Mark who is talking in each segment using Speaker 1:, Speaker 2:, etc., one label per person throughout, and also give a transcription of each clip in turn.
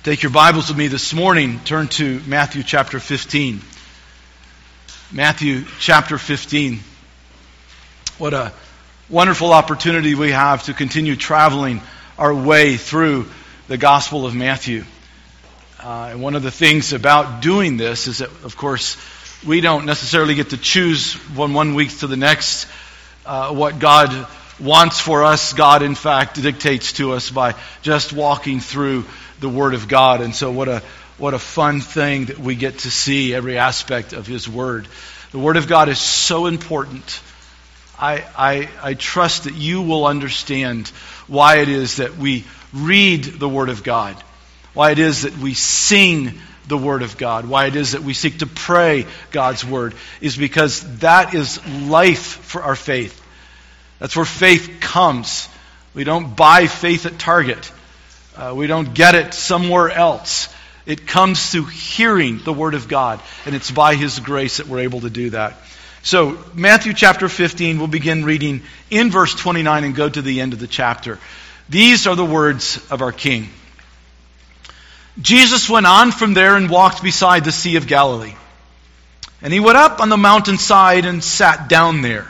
Speaker 1: Take your Bibles with me this morning. Turn to Matthew chapter 15. Matthew chapter 15. What a wonderful opportunity we have to continue traveling our way through the Gospel of Matthew. And one of the things about doing this is that, of course, we don't necessarily get to choose from one week to the next what God wants for us. God, in fact, dictates to us by just walking through the Word of God. And so what a fun thing that we get to see every aspect of His Word. The Word of God is so important. I trust that you will understand why it is that we read the Word of God, why it is that we sing the Word of God, why it is that we seek to pray God's Word, is because that is life for our faith. That's where faith comes. We don't buy faith at Target. We don't get it somewhere else. It comes through hearing the Word of God, and it's by His grace that we're able to do that. So, Matthew chapter 15, we'll begin reading in verse 29 and go to the end of the chapter. These are the words of our King. Jesus went on from there and walked beside the Sea of Galilee. And He went up on the mountainside and sat down there.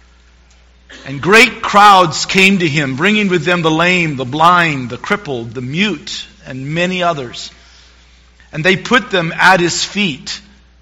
Speaker 1: And great crowds came to Him, bringing with them the lame, the blind, the crippled, the mute, and many others. And they put them at His feet,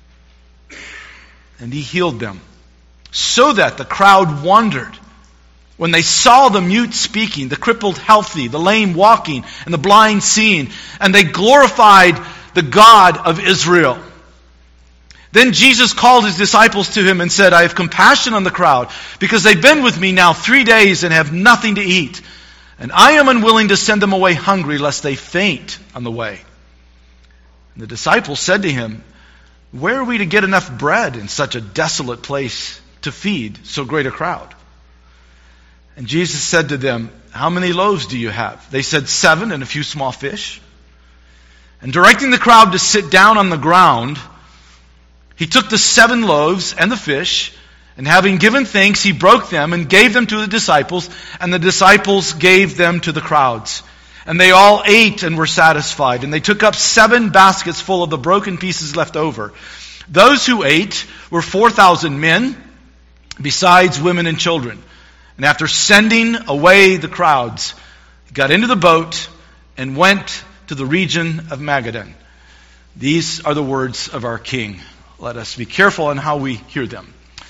Speaker 1: and He healed them. So that the crowd wondered when they saw the mute speaking, the crippled healthy, the lame walking, and the blind seeing. And they glorified the God of Israel. Then Jesus called His disciples to Him and said, I have compassion on the crowd, because they've been with me now 3 days and have nothing to eat. And I am unwilling to send them away hungry, lest they faint on the way. And the disciples said to Him, where are we to get enough bread in such a desolate place to feed so great a crowd? And Jesus said to them, how many loaves do you have? They said, 7 and a few small fish. And directing the crowd to sit down on the ground, He took the 7 loaves and the fish, and having given thanks, He broke them and gave them to the disciples, and the disciples gave them to the crowds. And they all ate and were satisfied, and they took up 7 baskets full of the broken pieces left over. Those who ate were 4,000 men, besides women and children. And after sending away the crowds, He got into the boat and went to the region of Magadan. These are the words of our King. Let us be careful on how we hear them.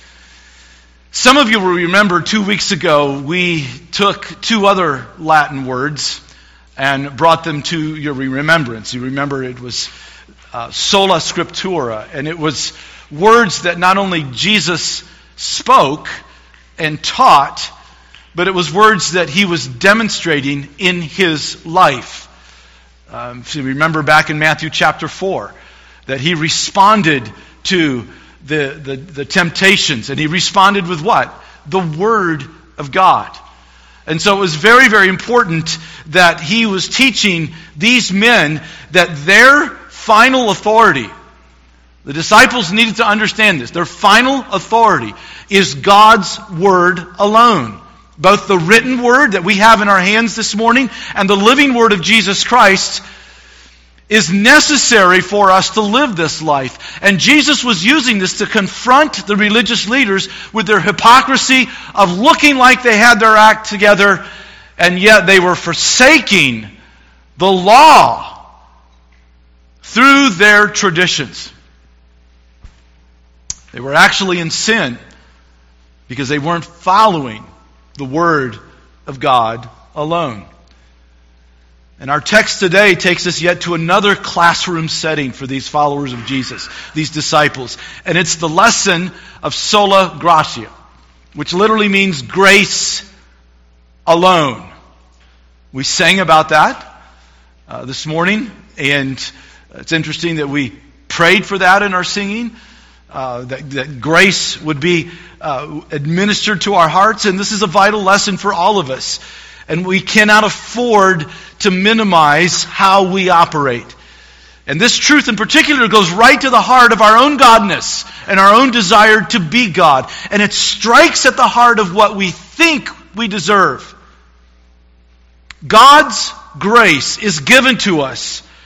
Speaker 1: Some of you will remember 2 weeks ago we took 2 other Latin words and brought them to your remembrance. You remember it was sola scriptura, and it was words that not only Jesus spoke and taught, but it was words that He was demonstrating in His life. If you remember back in Matthew chapter 4, that He responded to the temptations. And He responded with what? The Word of God. And so it was very, very important that He was teaching these men that their final authority, the disciples needed to understand this, their final authority is God's Word alone. Both the written Word that we have in our hands this morning and the living Word of Jesus Christ is necessary for us to live this life. And Jesus was using this to confront the religious leaders with their hypocrisy of looking like they had their act together, and yet they were forsaking the law through their traditions. They were actually in sin because they weren't following the Word of God alone. And our text today takes us yet to another classroom setting for these followers of Jesus, these disciples. And it's the lesson of sola gratia, which literally means grace alone. We sang about that this morning, and it's interesting that we prayed for that in our singing, that grace would be administered to our hearts. And this is a vital lesson for all of us. And we cannot afford to minimize how we operate. And this truth in particular goes right to the heart of our own godness and our own desire to be God. And it strikes at the heart of what we think we deserve. God's grace is given to us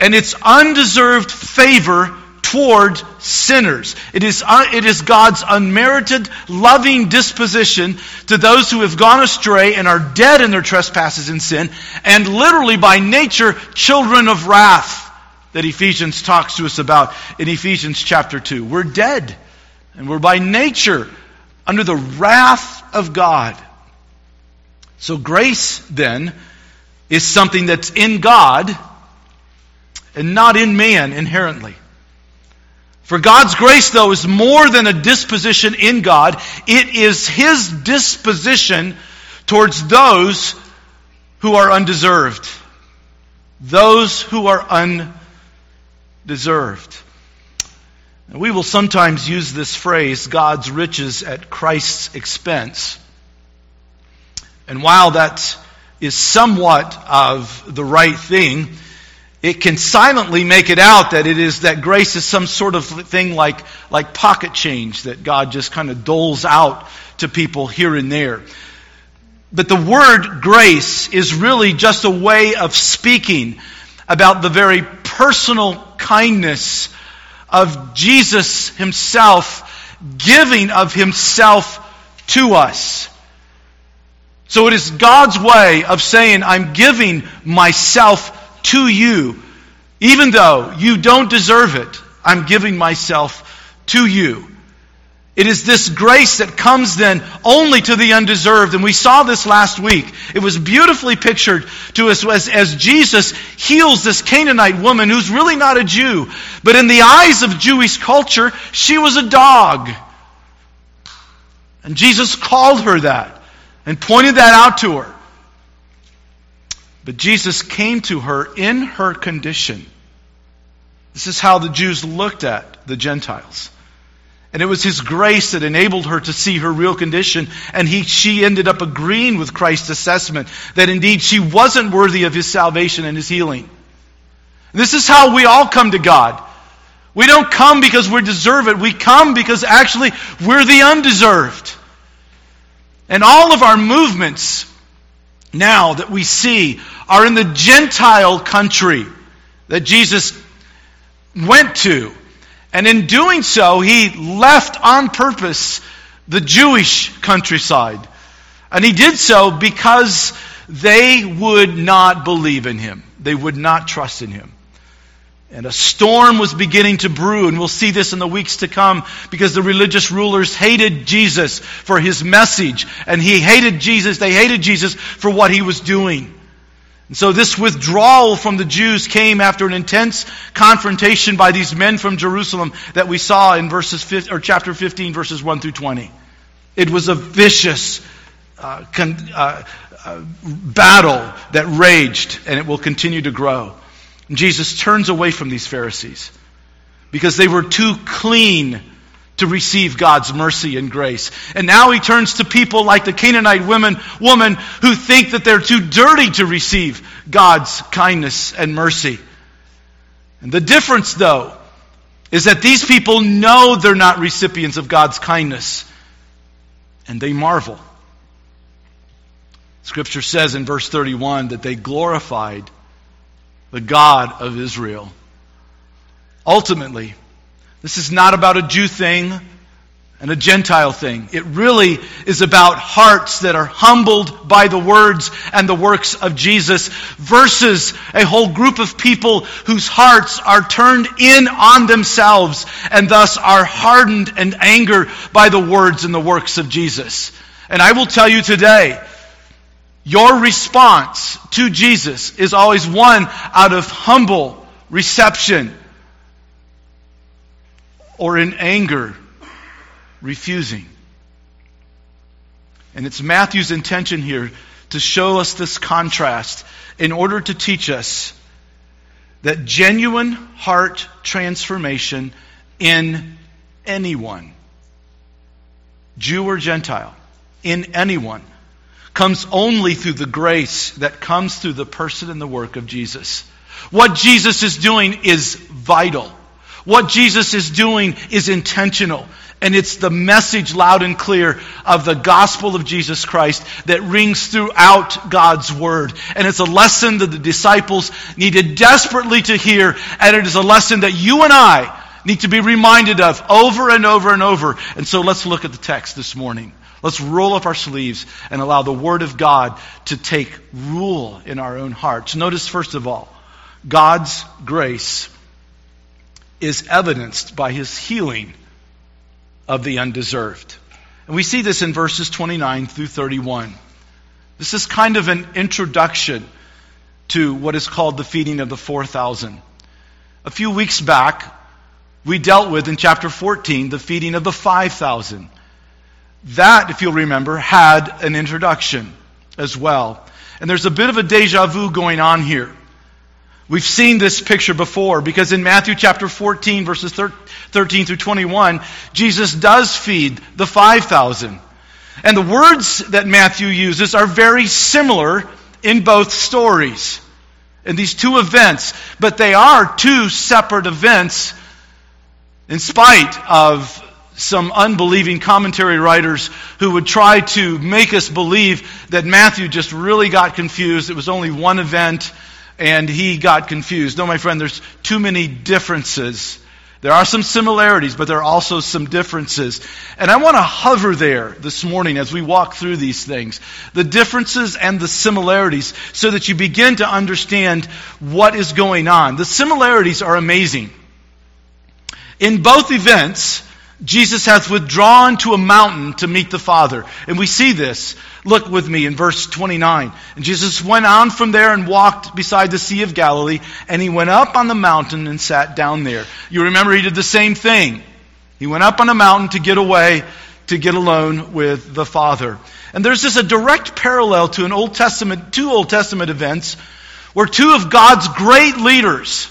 Speaker 1: and it's undeserved favor toward sinners. It is God's unmerited, loving disposition to those who have gone astray and are dead in their trespasses and sin, and literally by nature, children of wrath, that Ephesians talks to us about in Ephesians chapter 2. We're dead, and we're by nature under the wrath of God. So grace, then, is something that's in God and not in man inherently. For God's grace, though, is more than a disposition in God. It is His disposition towards those who are undeserved. Those who are undeserved. And we will sometimes use this phrase, God's riches at Christ's expense. And while that is somewhat of the right thing, it can silently make it out that grace is some sort of thing like pocket change that God just kind of doles out to people here and there. But the word grace is really just a way of speaking about the very personal kindness of Jesus Himself, giving of Himself to us. So it is God's way of saying, I'm giving myself to you, even though you don't deserve it. I'm giving myself to you. It is this grace that comes then only to the undeserved. And we saw this last week. It was beautifully pictured to us as Jesus heals this Canaanite woman who's really not a Jew. But in the eyes of Jewish culture, she was a dog. And Jesus called her that and pointed that out to her. But Jesus came to her in her condition. This is how the Jews looked at the Gentiles. And it was His grace that enabled her to see her real condition. And she ended up agreeing with Christ's assessment that indeed she wasn't worthy of His salvation and His healing. This is how we all come to God. We don't come because we deserve it. We come because actually we're the undeserved. And all of our movements now that we see are in the Gentile country that Jesus went to. And in doing so, He left on purpose the Jewish countryside. And He did so because they would not believe in Him. They would not trust in Him. And a storm was beginning to brew, and we'll see this in the weeks to come, because the religious rulers hated Jesus for His message, and they hated Jesus for what He was doing. And so this withdrawal from the Jews came after an intense confrontation by these men from Jerusalem that we saw in chapter 15, verses 1 through 20. It was a vicious battle that raged, and it will continue to grow. And Jesus turns away from these Pharisees because they were too clean to receive God's mercy and grace. And now He turns to people like the Canaanite woman who think that they're too dirty to receive God's kindness and mercy. And the difference, though, is that these people know they're not recipients of God's kindness, and they marvel. Scripture says in verse 31 that they glorified the God of Israel. Ultimately, this is not about a Jew thing and a Gentile thing. It really is about hearts that are humbled by the words and the works of Jesus versus a whole group of people whose hearts are turned in on themselves and thus are hardened and angered by the words and the works of Jesus. And I will tell you today, your response to Jesus is always one out of humble reception or in anger, refusing. And it's Matthew's intention here to show us this contrast in order to teach us that genuine heart transformation in anyone, Jew or Gentile, in anyone, comes only through the grace that comes through the person and the work of Jesus. What Jesus is doing is vital. What Jesus is doing is intentional. And it's the message loud and clear of the gospel of Jesus Christ that rings throughout God's word. And it's a lesson that the disciples needed desperately to hear. And it is a lesson that you and I need to be reminded of over and over and over. And so let's look at the text this morning. Let's roll up our sleeves and allow the word of God to take rule in our own hearts. Notice, first of all, God's grace is evidenced by his healing of the undeserved. And we see this in verses 29 through 31. This is kind of an introduction to what is called the feeding of the 4,000. A few weeks back, we dealt with, in chapter 14, the feeding of the 5,000. That, if you'll remember, had an introduction as well. And there's a bit of a deja vu going on here. We've seen this picture before because in Matthew chapter 14, verses 13 through 21, Jesus does feed the 5,000. And the words that Matthew uses are very similar in both stories, in these two events. But they are two separate events in spite of some unbelieving commentary writers who would try to make us believe that Matthew just really got confused. It was only one event and he got confused. No, my friend, there's too many differences. There are some similarities, but there are also some differences. And I want to hover there this morning as we walk through these things. The differences and the similarities so that you begin to understand what is going on. The similarities are amazing. In both events, Jesus has withdrawn to a mountain to meet the Father. And we see this. Look with me in verse 29. And Jesus went on from there and walked beside the Sea of Galilee, and he went up on the mountain and sat down there. You remember he did the same thing. He went up on a mountain to get away, to get alone with the Father. And there's just a direct parallel to two Old Testament events where two of God's great leaders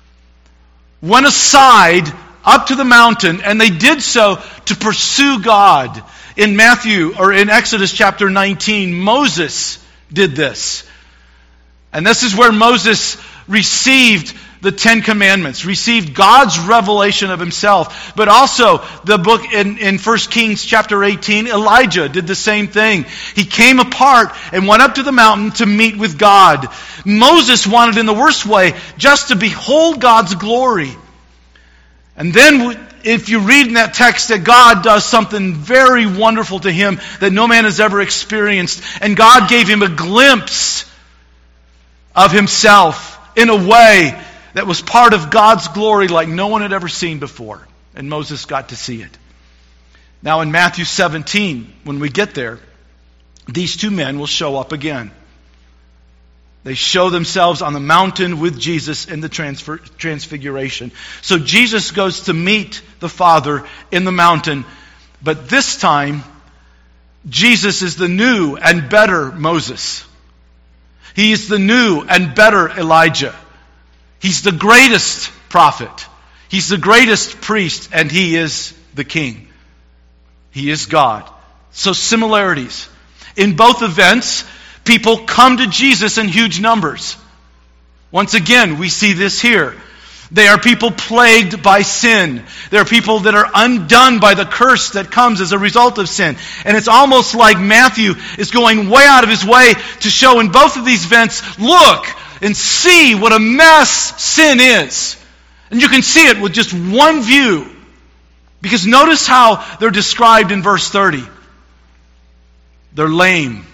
Speaker 1: went aside up to the mountain, and they did so to pursue God. In Exodus chapter 19, Moses did this. And this is where Moses received the Ten Commandments, received God's revelation of himself. But also, the book in 1 Kings chapter 18, Elijah did the same thing. He came apart and went up to the mountain to meet with God. Moses wanted, in the worst way, just to behold God's glory. And then, if you read in that text that God does something very wonderful to him that no man has ever experienced, and God gave him a glimpse of himself in a way that was part of God's glory like no one had ever seen before. And Moses got to see it. Now in Matthew 17, when we get there, these two men will show up again. They show themselves on the mountain with Jesus in the transfiguration. So Jesus goes to meet the Father in the mountain. But this time, Jesus is the new and better Moses. He is the new and better Elijah. He's the greatest prophet. He's the greatest priest. And he is the king. He is God. So similarities. In both events, people come to Jesus in huge numbers. Once again, we see this here. They are people plagued by sin. They are people that are undone by the curse that comes as a result of sin. And it's almost like Matthew is going way out of his way to show in both of these events, look and see what a mess sin is. And you can see it with just one view. Because notice how they're described in verse 30. They're lame.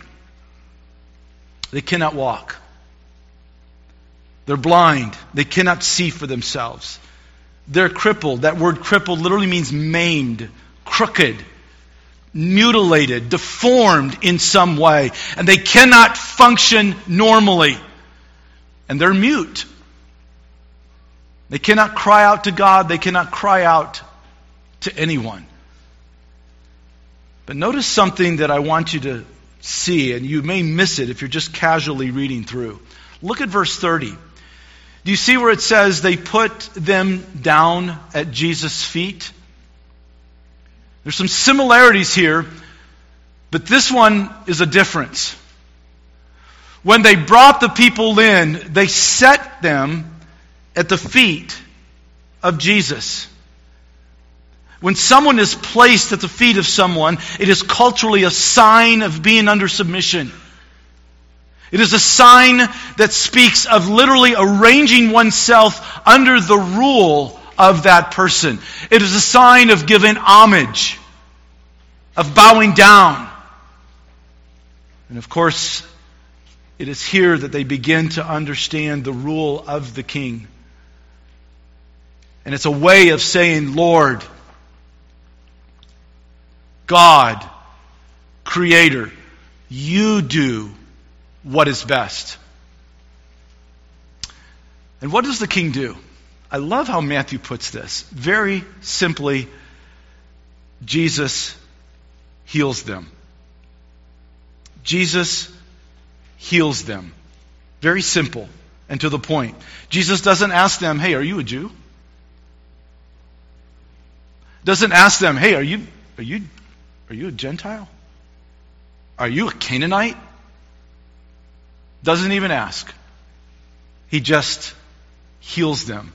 Speaker 1: They cannot walk. They're blind. They cannot see for themselves. They're crippled. That word crippled literally means maimed, crooked, mutilated, deformed in some way. And they cannot function normally. And they're mute. They cannot cry out to God. They cannot cry out to anyone. But notice something that I want you to see, and you may miss it if you're just casually reading through. Look at verse 30. Do you see where it says they put them down at Jesus' feet? There's some similarities here, but this one is a difference. When they brought the people in, they set them at the feet of Jesus. When someone is placed at the feet of someone, it is culturally a sign of being under submission. It is a sign that speaks of literally arranging oneself under the rule of that person. It is a sign of giving homage, of bowing down. And of course, it is here that they begin to understand the rule of the king. And it's a way of saying, Lord, God, Creator, you do what is best. And what does the king do? I love how Matthew puts this. Very simply, Jesus heals them. Jesus heals them. Very simple and to the point. Jesus doesn't ask them, hey, are you a Jew? Doesn't ask them, hey, are you a Gentile? Are you a Canaanite? Doesn't even ask. He just heals them.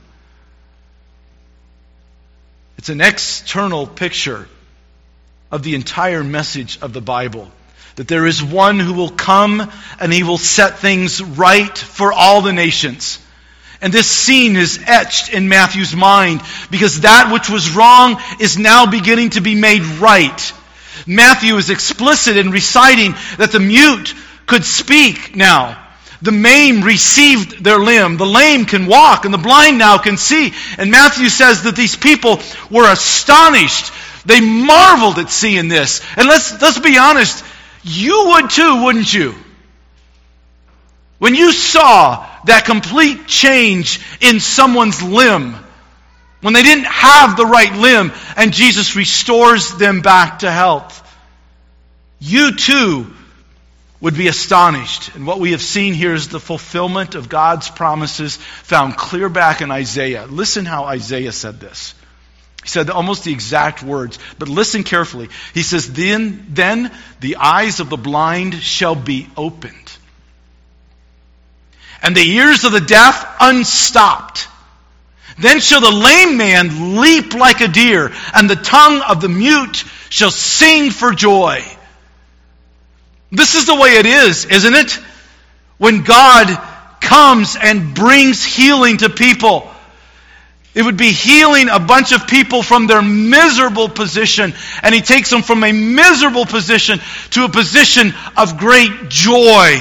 Speaker 1: It's an external picture of the entire message of the Bible. That there is one who will come and he will set things right for all the nations. And this scene is etched in Matthew's mind because that which was wrong is now beginning to be made right. Matthew is explicit in reciting that the mute could speak now. The maimed received their limb. The lame can walk, and the blind now can see. And Matthew says that these people were astonished. They marveled at seeing this. And let's be honest, you would too, wouldn't you? When you saw that complete change in someone's limb, when they didn't have the right limb, and Jesus restores them back to health, you too would be astonished. And what we have seen here is the fulfillment of God's promises found clear back in Isaiah. Listen how Isaiah said this. He said almost the exact words, but listen carefully. He says, Then the eyes of the blind shall be opened, and the ears of the deaf unstopped. Then shall the lame man leap like a deer, and the tongue of the mute shall sing for joy. This is the way it is, isn't it? When God comes and brings healing to people. It would be healing a bunch of people from their miserable position, and He takes them from a miserable position to a position of great joy.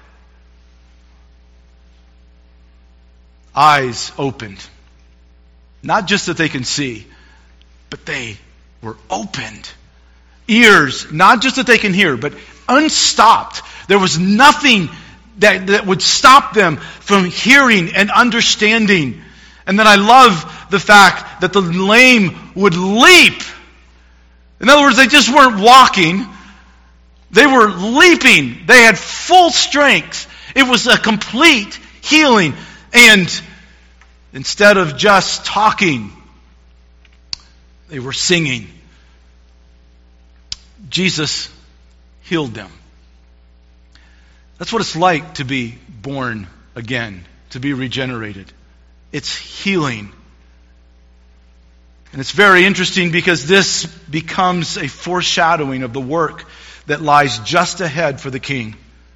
Speaker 1: Eyes opened. Not just that they can see, but they were opened. Ears, not just that they can hear, but unstopped. There was nothing that would stop them from hearing and understanding. And then I love the fact that the lame would leap. In other words, they just weren't walking. They were leaping. They had full strength. It was a complete healing. And instead of just talking, they were singing. Jesus healed them. That's what it's like to be born again, to be regenerated. It's healing. And it's very interesting because this becomes a foreshadowing of the work that lies just ahead for the king.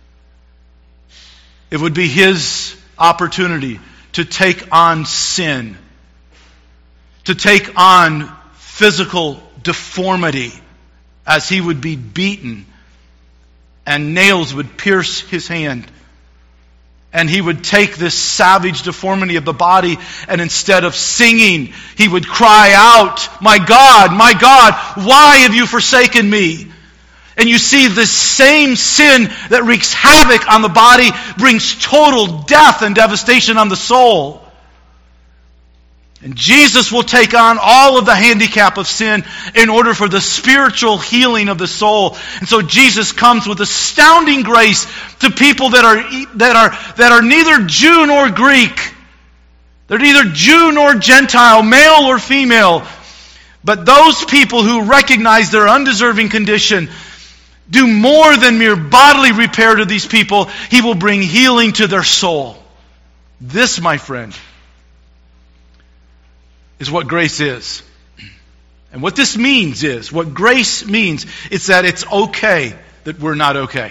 Speaker 1: It would be his opportunity to take on sin, to take on physical deformity as he would be beaten and nails would pierce his hand. And he would take this savage deformity of the body, and instead of singing, he would cry out, my God, why have you forsaken me? And you see, this same sin that wreaks havoc on the body brings total death and devastation on the soul. And Jesus will take on all of the handicap of sin in order for the spiritual healing of the soul. And so Jesus comes with astounding grace to people that are neither Jew nor Greek. They're neither Jew nor Gentile, male or female. But those people who recognize their undeserving condition do more than mere bodily repair to these people. He will bring healing to their soul. This, my friend, is what grace is. And what this means is, what grace means, it's that it's okay that we're not okay.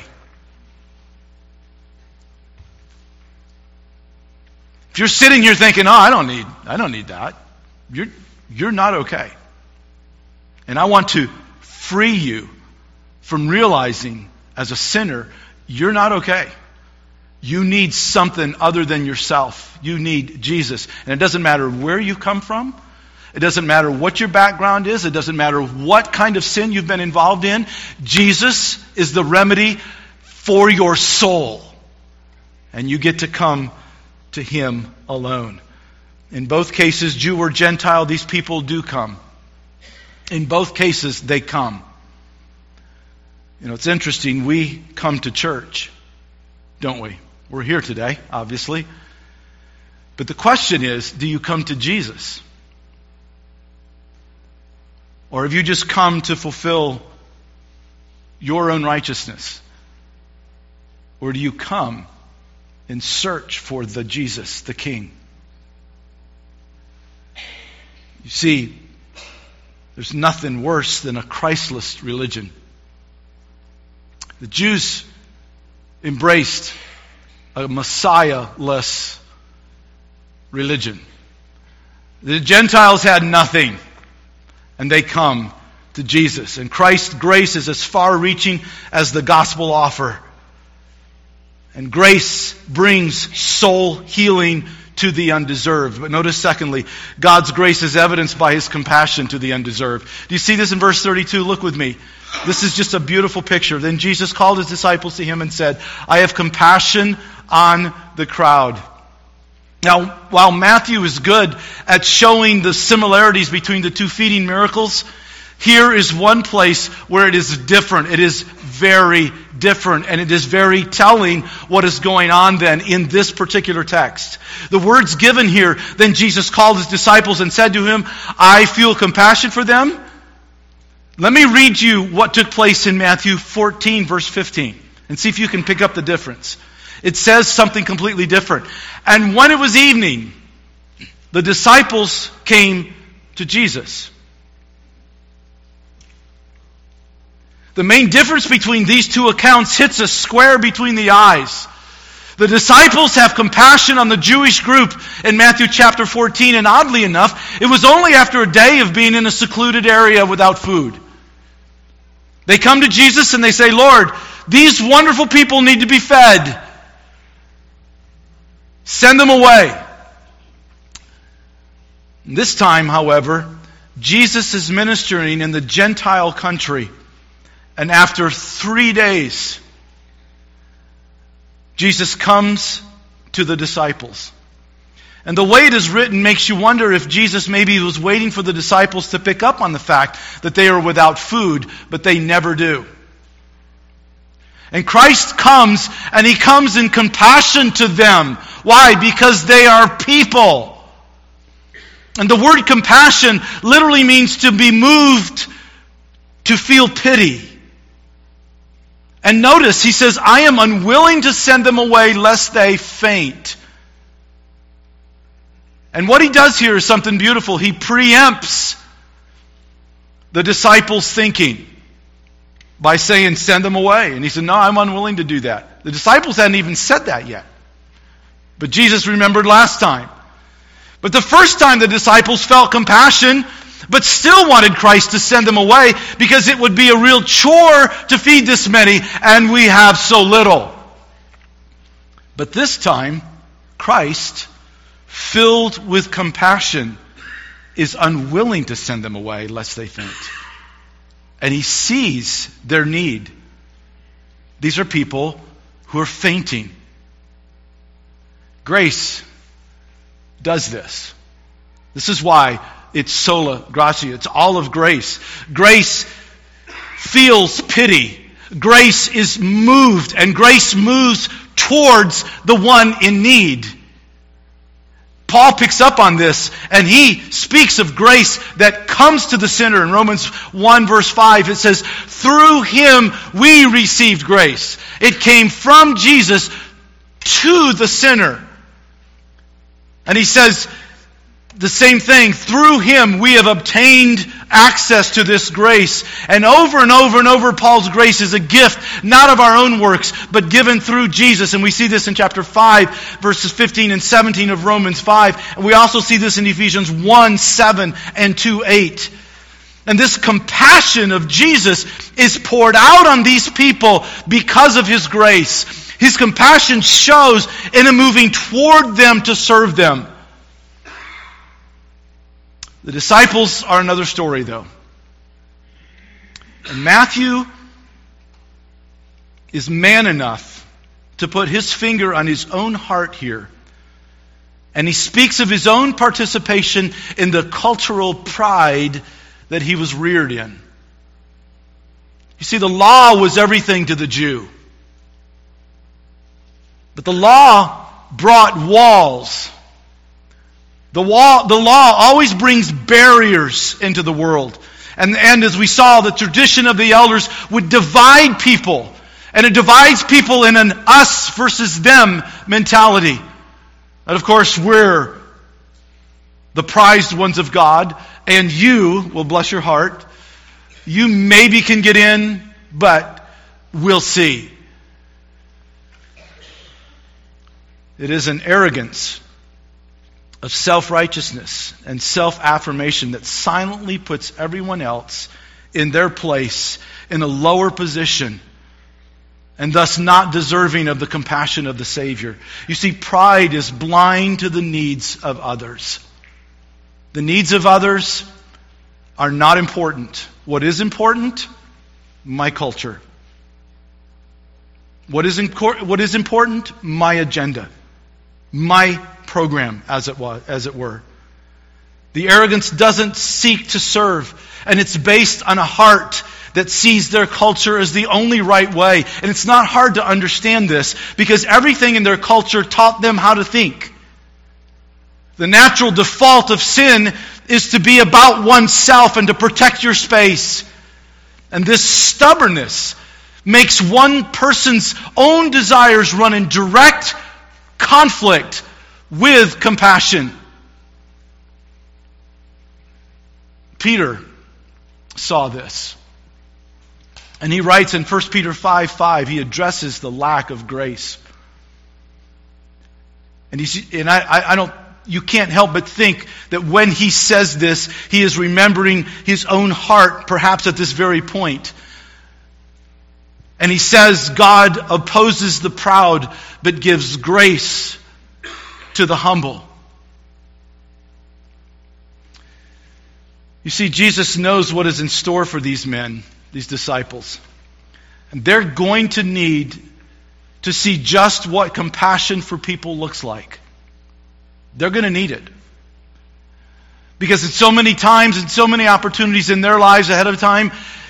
Speaker 1: If you're sitting here thinking, I don't need that, you're not okay. And I want to free you from realizing as a sinner, you're not okay. You need something other than yourself. You need Jesus. And it doesn't matter where you come from. It doesn't matter what your background is. It doesn't matter what kind of sin you've been involved in. Jesus is the remedy for your soul. And you get to come to Him alone. In both cases, Jew or Gentile, these people do come. In both cases, they come. You know, it's interesting. We come to church, don't we? We're here today, obviously. But the question is, do you come to Jesus? Or have you just come to fulfill your own righteousness? Or do you come and search for the Jesus, the King? You see, there's nothing worse than a Christless religion. The Jews embraced a Messiah-less religion. The Gentiles had nothing, and they come to Jesus. And Christ's grace is as far-reaching as the gospel offer. And grace brings soul healing to the undeserved. But notice secondly, God's grace is evidenced by His compassion to the undeserved. Do you see this in verse 32? Look with me. This is just a beautiful picture. Then Jesus called His disciples to Him and said, I have compassion on the crowd. Now, while Matthew is good at showing the similarities between the two feeding miracles, here is one place where it is different. It is very different, and it is very telling what is going on then in this particular text. The words given here, then Jesus called His disciples and said to Him, I feel compassion for them. Let me read you what took place in Matthew 14, verse 15, and see if you can pick up the difference. It says something completely different. And when it was evening, the disciples came to Jesus. The main difference between these two accounts hits us square between the eyes. The disciples have compassion on the Jewish group in Matthew chapter 14, and oddly enough, it was only after a day of being in a secluded area without food. They come to Jesus and they say, Lord, these wonderful people need to be fed. Send them away. This time, however, Jesus is ministering in the Gentile country. And after 3 days, Jesus comes to the disciples. And the way it is written makes you wonder if Jesus maybe was waiting for the disciples to pick up on the fact that they are without food, but they never do. And Christ comes, and He comes in compassion to them. Why? Because they are people. And the word compassion literally means to be moved, to feel pity. And notice, He says, I am unwilling to send them away lest they faint. And what He does here is something beautiful. He preempts the disciples' thinking by saying, send them away. And He said, no, I'm unwilling to do that. The disciples hadn't even said that yet. But Jesus remembered last time. But the first time the disciples felt compassion, but still wanted Christ to send them away because it would be a real chore to feed this many, and we have so little. But this time, Christ, filled with compassion, is unwilling to send them away lest they faint. And He sees their need. These are people who are fainting. Grace does this. This is why it's sola gratia. It's all of grace. Grace feels pity. Grace is moved, and grace moves towards the one in need. Paul picks up on this, and he speaks of grace that comes to the sinner. In Romans 1 verse 5, it says, through Him we received grace. It came from Jesus to the sinner. And he says, the same thing. Through him we have obtained access to this grace. And over and over, Paul's grace is a gift, not of our own works, but given through Jesus. And we see this in chapter 5, verses 15 and 17 of Romans 5. And we also see this in Ephesians 1, 7 and 2, 8. And this compassion of Jesus is poured out on these people because of his grace. His compassion shows in a moving toward them to serve them. The disciples are another story, though. And Matthew is man enough to put his finger on his own heart here. And he speaks of his own participation in the cultural pride that he was reared in. You see, the law was everything to the Jew. But the law brought walls. The law always brings barriers into the world. And as we saw, the tradition of the elders would divide people. And it divides people in an us versus them mentality. And of course, we're the prized ones of God. And you, well, bless your heart, you maybe can get in, but we'll see. It is an arrogance of self-righteousness and self-affirmation that silently puts everyone else in their place in a lower position and thus not deserving of the compassion of the Savior. You see, pride is blind to the needs of others. The needs of others are not important. What is important? My culture. What is important? My agenda. My program, as it were. The arrogance doesn't seek to serve, and it's based on a heart that sees their culture as the only right way. And it's not hard to understand this, because everything in their culture taught them how to think. The natural default of sin is to be about oneself and to protect your space. And this stubbornness makes one person's own desires run in direct conflict with compassion. Peter saw this. And he writes in 1 Peter 5:5, he addresses the lack of grace. And you can't help but think that when he says this, he is remembering his own heart, perhaps at this very point. And he says, God opposes the proud, but gives grace to the humble. You see, Jesus knows what is in store for these men, these disciples. And they're going to need to see just what compassion for people looks like. They're going to need it. Because in so many times and so many opportunities in their lives ahead of time,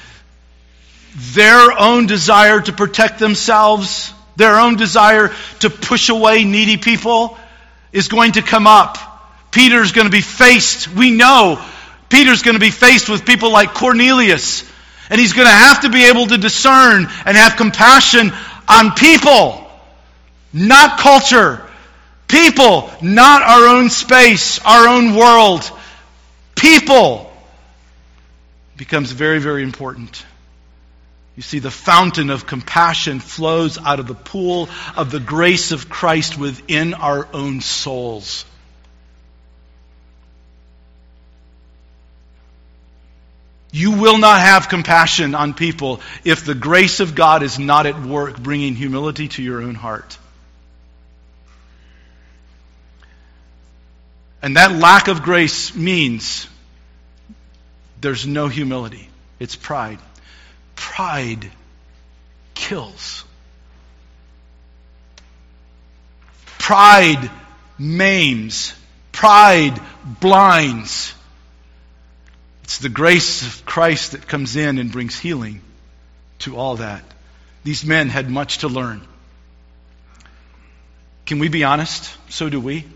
Speaker 1: their own desire to protect themselves, their own desire to push away needy people is going to come up. Peter's going to be faced, we know, Peter's going to be faced with people like Cornelius. And he's going to have to be able to discern and have compassion on people, not culture. People, not our own space, our own world. People becomes very, very important. You see, the fountain of compassion flows out of the pool of the grace of Christ within our own souls. You will not have compassion on people if the grace of God is not at work bringing humility to your own heart. And that lack of grace means there's no humility. It's pride. Pride kills. Pride maims. Pride blinds. It's the grace of Christ that comes in and brings healing to all that. These men had much to learn. Can we be honest? So do we.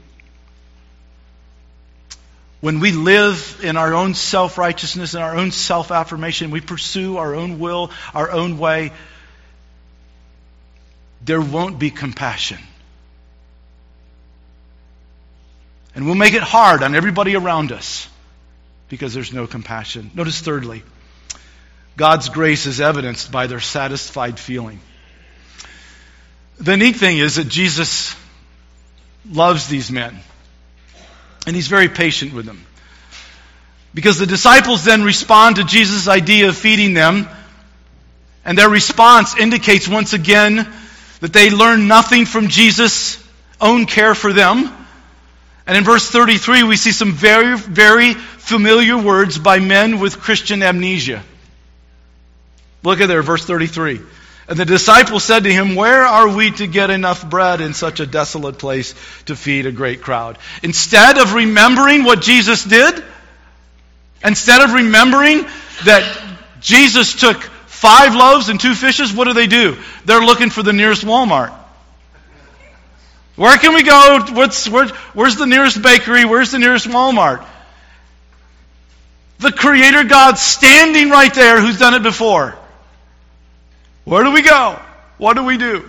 Speaker 1: When we live in our own self-righteousness and our own self-affirmation, we pursue our own will, our own way, there won't be compassion. And we'll make it hard on everybody around us because there's no compassion. Notice thirdly, God's grace is evidenced by their satisfied feeling. The neat thing is that Jesus loves these men. And he's very patient with them. Because the disciples then respond to Jesus' idea of feeding them. And their response indicates once again that they learn nothing from Jesus' own care for them. And in verse 33 we see some very, very familiar words by men with Christian amnesia. Look at there, verse 33. And the disciples said to him, where are we to get enough bread in such a desolate place to feed a great crowd? Instead of remembering what Jesus did, instead of remembering that Jesus took 5 loaves and 2 fishes, what do? They're looking for the nearest Walmart. Where can we go? Where's the nearest bakery? Where's the nearest Walmart? The Creator God standing right there who's done it before. Where do we go? What do we do?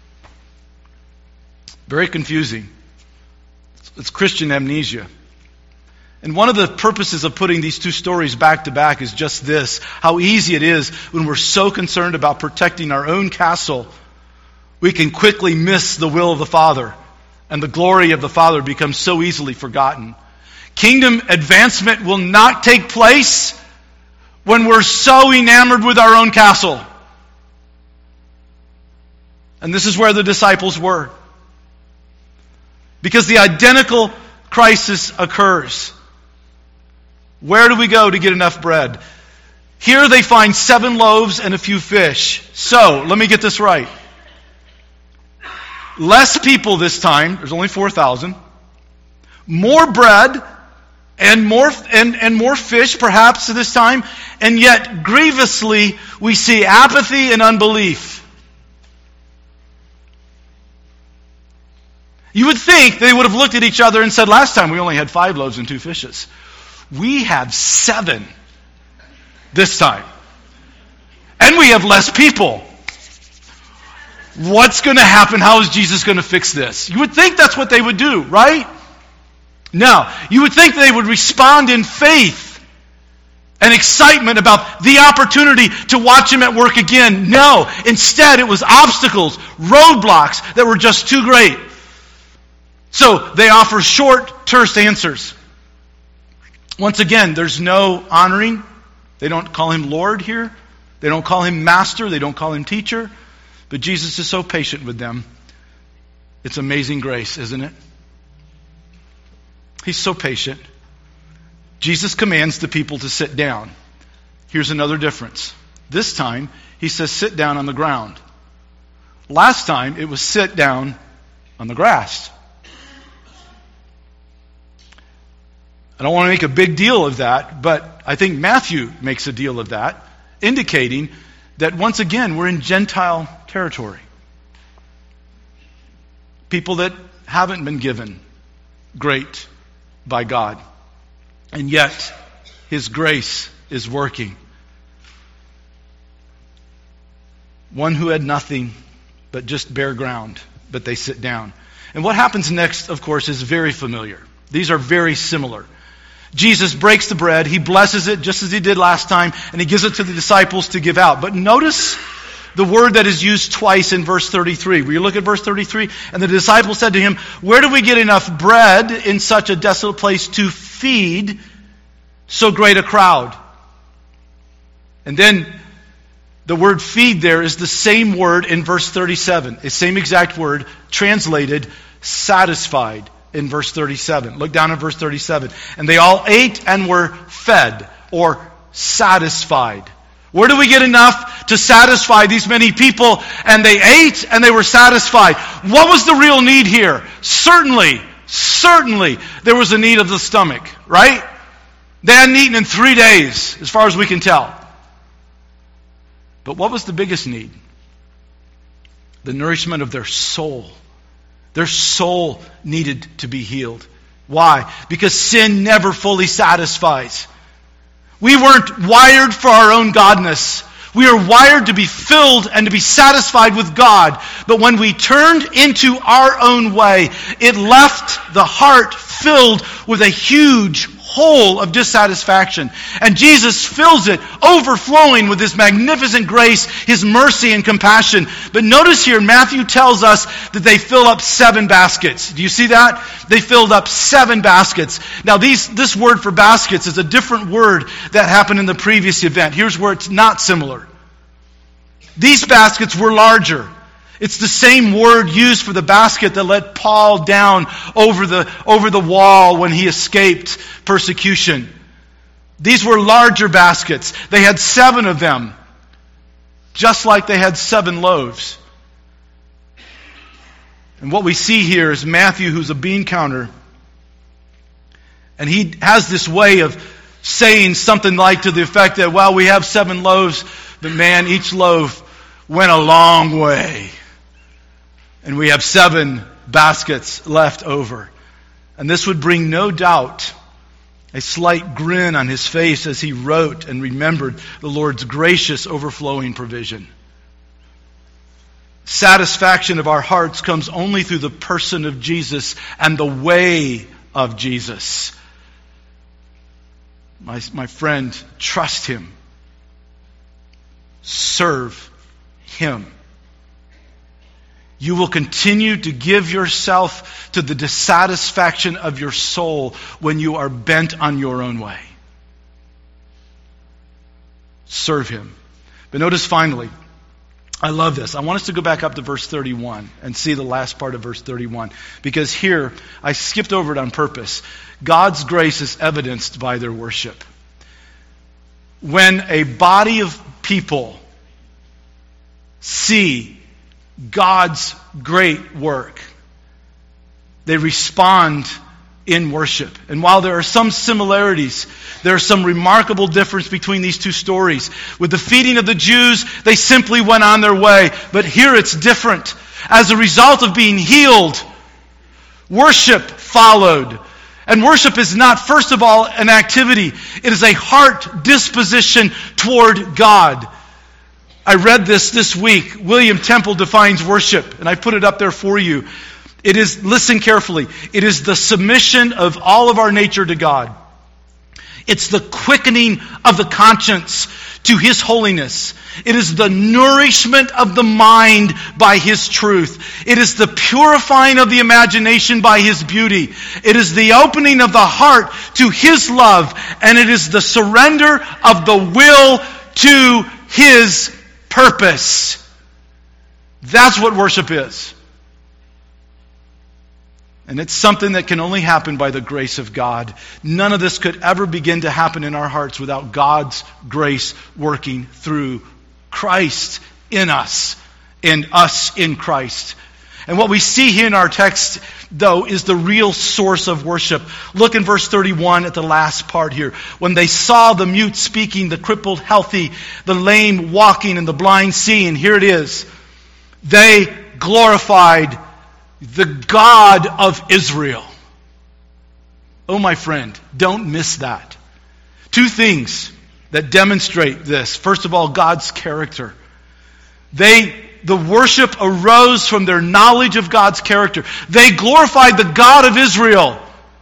Speaker 1: Very confusing. It's Christian amnesia. And one of the purposes of putting these 2 stories back to back is just this. How easy it is when we're so concerned about protecting our own castle, we can quickly miss the will of the Father. And the glory of the Father becomes so easily forgotten. Kingdom advancement will not take place when we're so enamored with our own castle. And this is where the disciples were. Because the identical crisis occurs. Where do we go to get enough bread? Here they find 7 loaves and a few fish. So, let me get this right. Less people this time. There's only 4,000. More bread and more fish perhaps this time. And yet, grievously, we see apathy and unbelief. You would think they would have looked at each other and said, last time we only had 5 loaves and 2 fishes. We have 7 this time. And we have less people. What's going to happen? How is Jesus going to fix this? You would think that's what they would do, right? No. You would think they would respond in faith and excitement about the opportunity to watch Him at work again. No. Instead, it was obstacles, roadblocks that were just too great. So they offer short, terse answers. Once again, there's no honoring. They don't call Him Lord here. They don't call Him Master. They don't call Him Teacher. But Jesus is so patient with them. It's amazing grace, isn't it? He's so patient. Jesus commands the people to sit down. Here's another difference. This time, He says sit down on the ground. Last time, it was sit down on the grass. I don't want to make a big deal of that, but I think Matthew makes a deal of that, indicating that once again we're in Gentile territory. People that haven't been given great by God. And yet, His grace is working. One who had nothing but just bare ground, but they sit down. And what happens next, of course, is very familiar. These are very similar. Jesus breaks the bread, He blesses it just as He did last time, and He gives it to the disciples to give out. But notice the word that is used twice in verse 33. Will you look at verse 33? And the disciples said to Him, where do we get enough bread in such a desolate place to feed so great a crowd? And then the word feed there is the same word in verse 37. The same exact word translated satisfied. In verse 37. Look down at verse 37. And they all ate and were fed or satisfied. Where do we get enough to satisfy these many people? And they ate and they were satisfied. What was the real need here? Certainly, there was a need of the stomach, right? They hadn't eaten in 3 days, as far as we can tell. But what was the biggest need? The nourishment of their soul. Their soul needed to be healed. Why? Because sin never fully satisfies. We weren't wired for our own godness. We are wired to be filled and to be satisfied with God. But when we turned into our own way, it left the heart filled with a huge hole of dissatisfaction. And Jesus fills it, overflowing with His magnificent grace, His mercy and compassion. But notice here, Matthew tells us that they fill up 7 baskets. Do you see that? They filled up 7 baskets. Now this word for baskets is a different word that happened in the previous event. Here's where it's not similar. These baskets were larger. It's the same word used for the basket that let Paul down over the wall when he escaped persecution. These were larger baskets. They had 7 of them, just like they had 7 loaves. And what we see here is Matthew, who's a bean counter, and he has this way of saying something like to the effect that, well, we have 7 loaves, but man, each loaf went a long way. And we have 7 baskets left over. And this would bring no doubt a slight grin on his face as he wrote and remembered the Lord's gracious overflowing provision. Satisfaction of our hearts comes only through the person of Jesus and the way of Jesus. My friend, trust Him. Serve Him. You will continue to give yourself to the dissatisfaction of your soul when you are bent on your own way. Serve Him. But notice finally, I love this. I want us to go back up to verse 31 and see the last part of verse 31. Because here, I skipped over it on purpose. God's grace is evidenced by their worship. When a body of people see God's great work, they respond in worship. And while there are some similarities, there are some remarkable difference between these two stories. With the feeding of the Jews, they simply went on their way. But here it's different. As a result of being healed, worship followed. And worship is not, first of all, an activity. It is a heart disposition toward God. I read this week. William Temple defines worship, and I put it up there for you. It is, listen carefully, it is the submission of all of our nature to God. It's the quickening of the conscience to His holiness. It is the nourishment of the mind by His truth. It is the purifying of the imagination by His beauty. It is the opening of the heart to His love. And it is the surrender of the will to His purpose. That's what worship is. And it's something that can only happen by the grace of God. None of this could ever begin to happen in our hearts without God's grace working through Christ in us and us in Christ. And what we see here in our text, though, is the real source of worship. Look in verse 31 at the last part here. When they saw the mute speaking, the crippled healthy, the lame walking, and the blind seeing, here it is. They glorified the God of Israel. Oh, my friend, don't miss that. 2 things that demonstrate this. First of all, God's character. The worship arose from their knowledge of God's character. They glorified the God of Israel.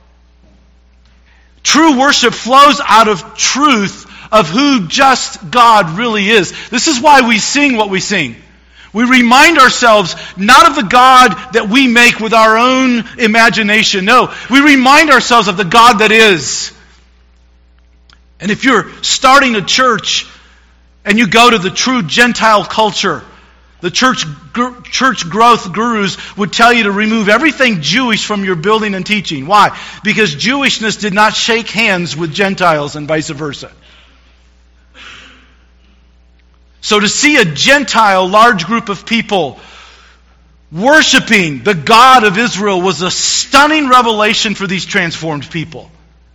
Speaker 1: True worship flows out of truth of who just God really is. This is why we sing what we sing. We remind ourselves not of the God that we make with our own imagination. No, we remind ourselves of the God that is. And if you're starting a church and you go to the true Gentile culture, the church growth gurus would tell you to remove everything Jewish from your building and teaching. Why? Because Jewishness did not shake hands with Gentiles and vice versa. So to see a Gentile large group of people worshiping the God of Israel was a stunning revelation for these transformed people.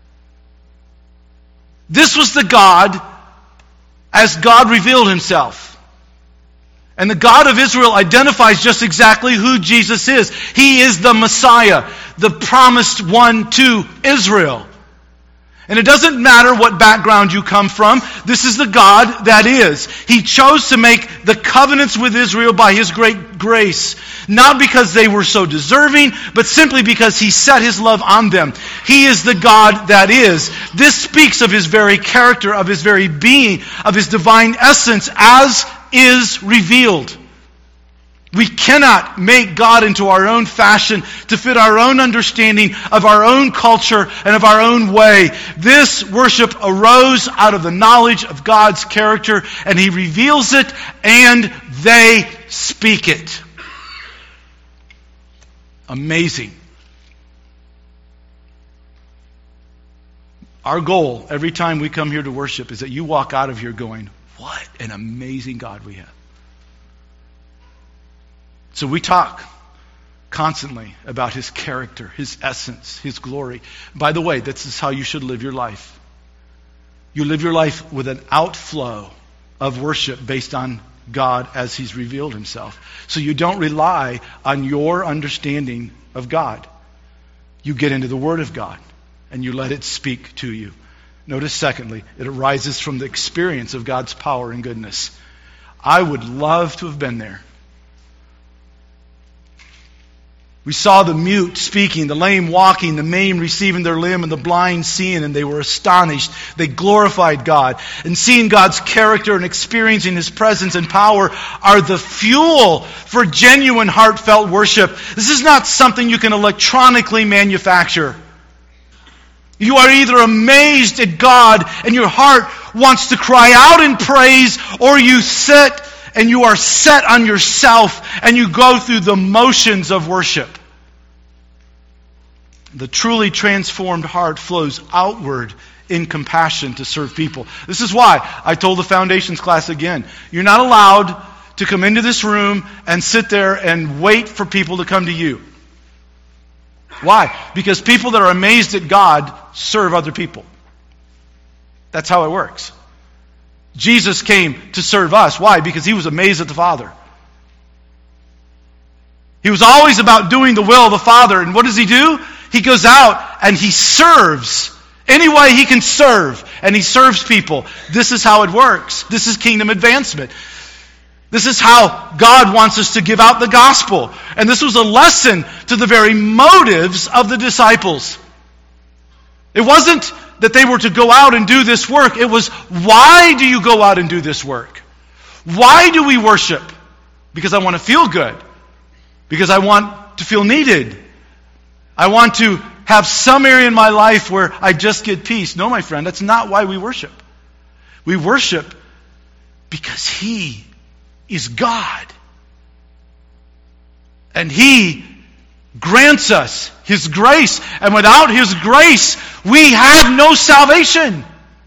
Speaker 1: This was the God as God revealed Himself. And the God of Israel identifies just exactly who Jesus is. He is the Messiah, the promised one to Israel. And it doesn't matter what background you come from. This is the God that is. He chose to make the covenants with Israel by His great grace. Not because they were so deserving, but simply because He set His love on them. He is the God that is. This speaks of His very character, of His very being, of His divine essence as is revealed. We cannot make God into our own fashion to fit our own understanding of our own culture and of our own way. This worship arose out of the knowledge of God's character, and He reveals it, and they speak it. Amazing. Our goal every time we come here to worship is that you walk out of here going, what an amazing God we have. So we talk constantly about His character, His essence, His glory. By the way, this is how you should live your life. You live your life with an outflow of worship based on God as He's revealed Himself. So you don't rely on your understanding of God. You get into the Word of God and you let it speak to you. Notice, secondly, it arises from the experience of God's power and goodness. I would love to have been there. We saw the mute speaking, the lame walking, the maimed receiving their limb, and the blind seeing, and they were astonished. They glorified God. And seeing God's character and experiencing His presence and power are the fuel for genuine heartfelt worship. This is not something you can electronically manufacture. You are either amazed at God and your heart wants to cry out in praise, or you sit and you are set on yourself and you go through the motions of worship. The truly transformed heart flows outward in compassion to serve people. This is why I told the foundations class again, you're not allowed to come into this room and sit there and wait for people to come to you. Why? Because people that are amazed at God serve other people. That's how it works. Jesus came to serve us. Why? Because He was amazed at the Father. He was always about doing the will of the Father. And what does He do? He goes out and He serves. Any way He can serve. And He serves people. This is how it works. This is kingdom advancement. This is how God wants us to give out the gospel. And this was a lesson to the very motives of the disciples. It wasn't that they were to go out and do this work. It was, why do you go out and do this work? Why do we worship? Because I want to feel good. Because I want to feel needed. I want to have some area in my life where I just get peace. No, my friend, that's not why we worship. We worship because He is God. And He grants us His grace. And without His grace, we have no salvation.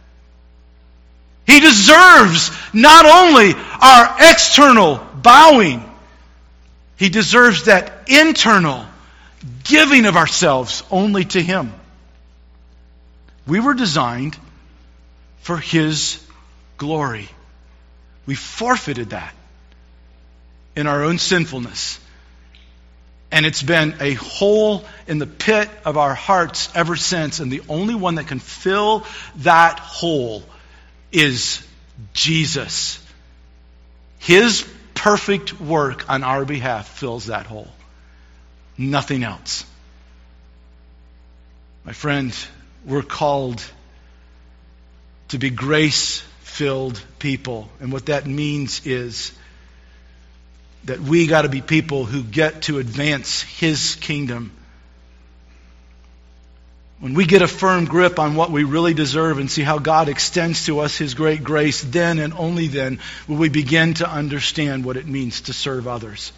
Speaker 1: He deserves not only our external bowing, He deserves that internal giving of ourselves only to Him. We were designed for His glory. We forfeited that in our own sinfulness. And it's been a hole in the pit of our hearts ever since. And the only one that can fill that hole is Jesus. His perfect work on our behalf fills that hole. Nothing else. My friend, we're called to be grace-filled people. And what that means is that we got to be people who get to advance His kingdom. When we get a firm grip on what we really deserve and see how God extends to us His great grace, then and only then will we begin to understand what it means to serve others.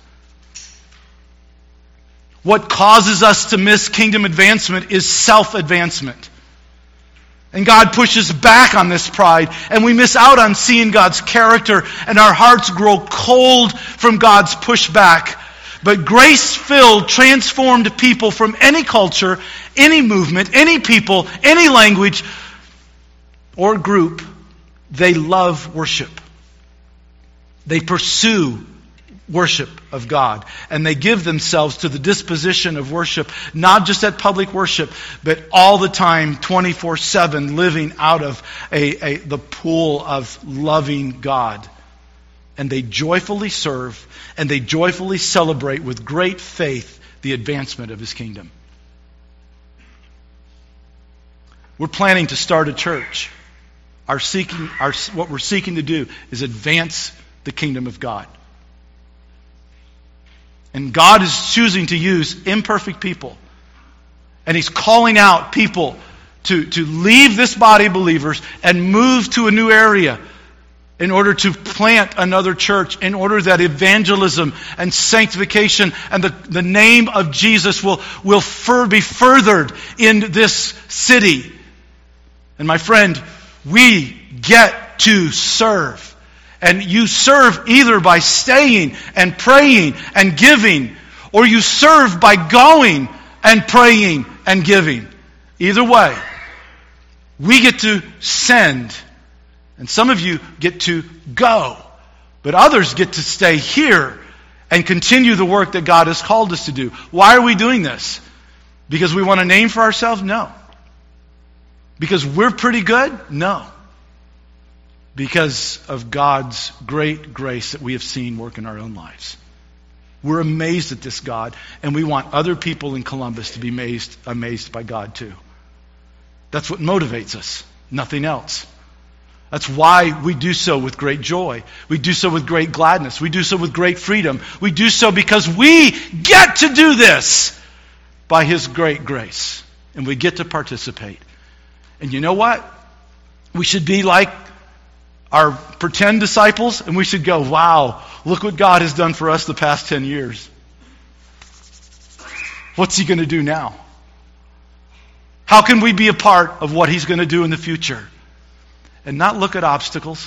Speaker 1: What causes us to miss kingdom advancement is self-advancement. And God pushes back on this pride, and we miss out on seeing God's character, and our hearts grow cold from God's pushback. But grace-filled, transformed people from any culture, any movement, any people, any language or group, they love worship. They pursue worship of God. And they give themselves to the disposition of worship, not just at public worship, but all the time, 24/7, living out of the pool of loving God. And they joyfully serve, and they joyfully celebrate with great faith the advancement of His kingdom. We're planning to start a church. What we're seeking to do is advance the kingdom of God. And God is choosing to use imperfect people. And He's calling out people to leave this body of believers and move to a new area in order to plant another church, in order that evangelism and sanctification and the name of Jesus will be furthered in this city. And my friend, we get to serve. And you serve either by staying and praying and giving, or you serve by going and praying and giving. Either way, we get to send. And some of you get to go. But others get to stay here and continue the work that God has called us to do. Why are we doing this? Because we want a name for ourselves? No. Because we're pretty good? No. Because of God's great grace that we have seen work in our own lives. We're amazed at this God, and we want other people in Columbus to be amazed by God too. That's what motivates us, nothing else. That's why we do so with great joy. We do so with great gladness. We do so with great freedom. We do so because we get to do this by His great grace. And we get to participate. And you know what? We should be like our pretend disciples, and we should go, wow, look what God has done for us the past 10 years. What's He going to do now? How can we be a part of what He's going to do in the future? And not look at obstacles.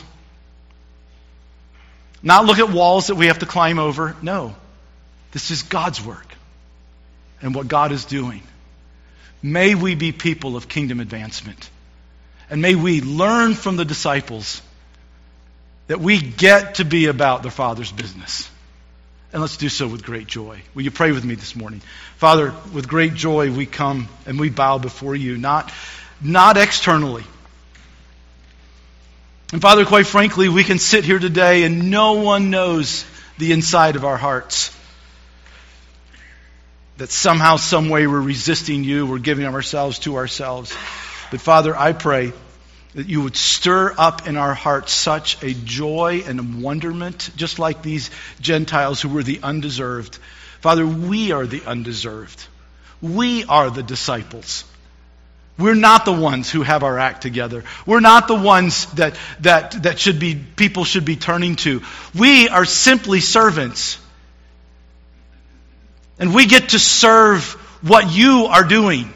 Speaker 1: Not look at walls that we have to climb over. No. This is God's work and what God is doing. May we be people of kingdom advancement. And may we learn from the disciples that we get to be about the Father's business. And let's do so with great joy. Will you pray with me this morning? Father, with great joy we come and we bow before you, not externally. And Father, quite frankly, we can sit here today and no one knows the inside of our hearts. That somehow, some way we're resisting you, we're giving ourselves to ourselves. But Father, I pray that you would stir up in our hearts such a joy and a wonderment, just like these Gentiles who were the undeserved. Father, we are the undeserved. We are the disciples. We're not the ones who have our act together. We're not the ones that people should be turning to. We are simply servants. And we get to serve what you are doing.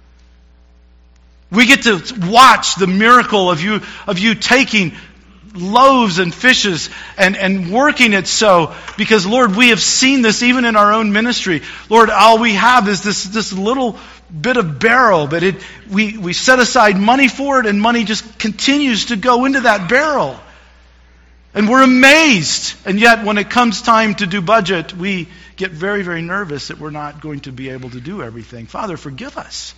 Speaker 1: We get to watch the miracle of you taking loaves and fishes and working it so. Because, Lord, we have seen this even in our own ministry. Lord, all we have is this little bit of barrel, but we set aside money for it, and money just continues to go into that barrel. And we're amazed. And yet, when it comes time to do budget, we get very, very nervous that we're not going to be able to do everything. Father, forgive us.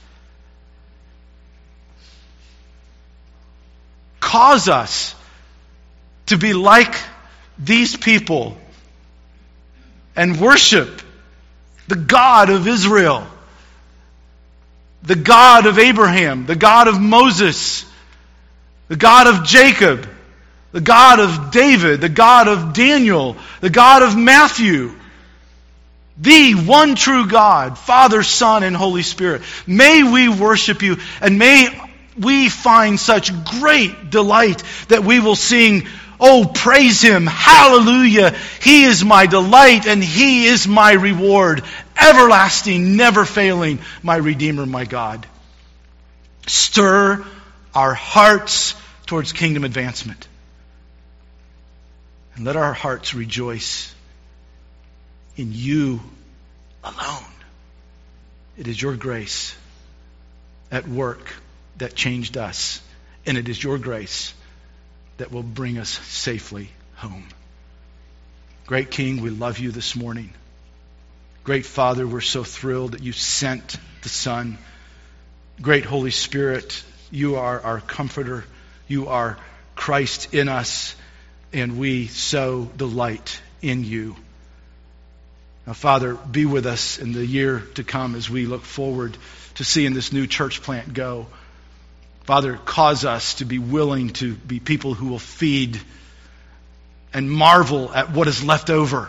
Speaker 1: Cause us to be like these people and worship the God of Israel, the God of Abraham, the God of Moses, the God of Jacob, the God of David, the God of Daniel, the God of Matthew. The one true God, Father, Son, and Holy Spirit. May we worship you, and may we find such great delight that we will sing, oh, praise Him, hallelujah. He is my delight and He is my reward, everlasting, never failing, my Redeemer, my God. Stir our hearts towards kingdom advancement. And let our hearts rejoice in you alone. It is your grace at work that changed us. And it is your grace that will bring us safely home. Great King, we love you this morning. Great Father, we're so thrilled that you sent the Son. Great Holy Spirit, you are our comforter. You are Christ in us, and we so delight in you. Now, Father, be with us in the year to come as we look forward to seeing this new church plant go. Father, cause us to be willing to be people who will feed and marvel at what is left over.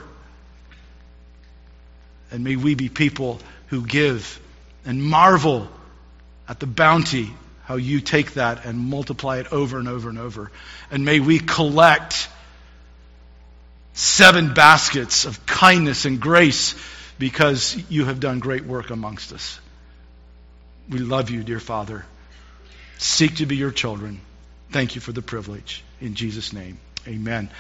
Speaker 1: And may we be people who give and marvel at the bounty, how you take that and multiply it over and over and over. And may we collect 7 baskets of kindness and grace because you have done great work amongst us. We love you, dear Father. Seek to be your children. Thank you for the privilege. In Jesus' name, amen.